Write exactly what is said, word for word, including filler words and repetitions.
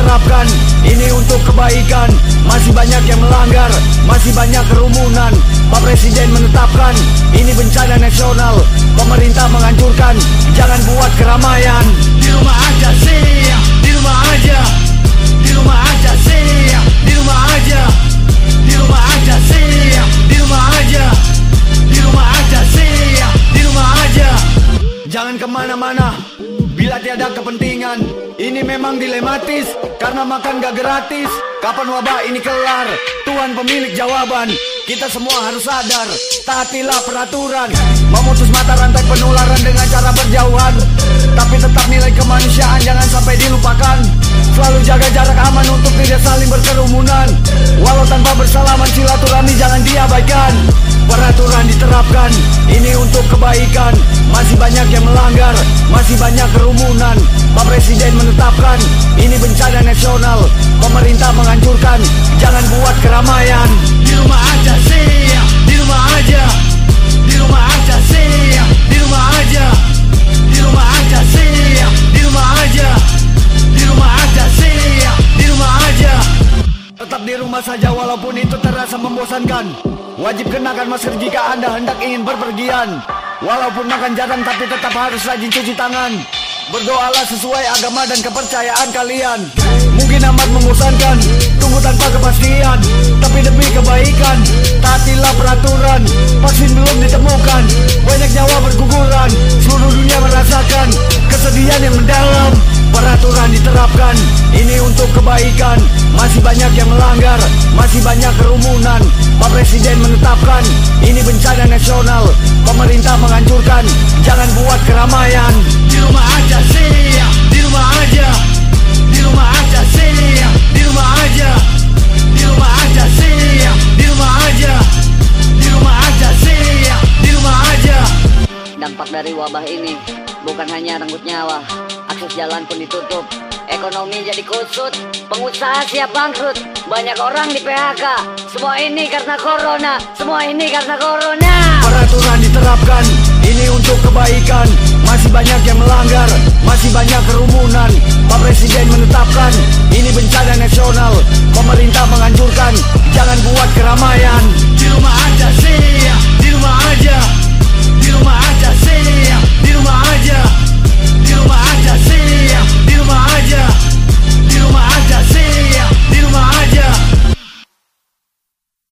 diterapkan, ini untuk kebaikan. Masih banyak yang melanggar, masih banyak kerumunan. Pak Presiden menetapkan, ini bencana nasional. Pemerintah menghancurkan, jangan buat keramaian. Di rumah aja sih, di rumah aja. Di rumah aja sih, di rumah aja. Di rumah aja sih, di rumah aja. Di rumah aja sih, di rumah aja. Jangan kemana-mana bila tiada kepentingan. Ini memang dilematis, karena makan gak gratis. Kapan wabah ini kelar? Tuhan pemilik jawaban. Kita semua harus sadar, taatilah peraturan. Memutus mata rantai penularan dengan cara berjauhan. Tapi tetap nilai kemanusiaan jangan sampai dilupakan. Selalu jaga jarak aman untuk tidak saling berkerumunan. Walau tanpa bersalaman, silaturahmi jangan diabaikan. Peraturan diterapkan, ini untuk kebaikan. Masih banyak yang melanggar, masih banyak kerumunan. Pak Presiden menetapkan, ini bencana nasional. Pemerintah menghancurkan, jangan buat keramaian. Di rumah aja sih, di rumah aja. Di rumah aja sih, di rumah aja. Di rumah aja sih, di rumah aja. Di rumah aja sih, di rumah aja. Tetap di rumah saja walaupun itu terasa membosankan. Wajib kenakan masker jika Anda hendak ingin berpergian. Walaupun makan jarang tapi tetap harus rajin cuci tangan. Berdoalah sesuai agama dan kepercayaan kalian. Mungkin amat membosankan, tunggu tanpa kepastian. Tapi demi kebaikan, taatilah peraturan. Vaksin belum ditemukan, banyak nyawa berguguran. Seluruh dunia merasakan kesedihan yang mendalam. Peraturan diterapkan, ini untuk kebaikan. Masih banyak yang melanggar, masih banyak kerumunan. Pak Presiden menetapkan, ini bencana nasional. Pemerintah menghancurkan, jangan buat keramaian. Di rumah aja sih, di rumah aja. Di rumah aja sih, di rumah aja. Di rumah aja sih, di rumah aja. Di rumah aja sih, di rumah aja. Dampak dari wabah ini bukan hanya renggut nyawa, akses jalan pun ditutup, ekonomi jadi kusut, pengusaha siap bangkrut, banyak orang di P H K. Semua ini karena corona, semua ini karena corona. Peraturan diterapkan, ini untuk kebaikan. Masih banyak yang melanggar, masih banyak kerumunan. Pak Presiden menetapkan, ini bencana nasional. Pemerintah menghancurkan,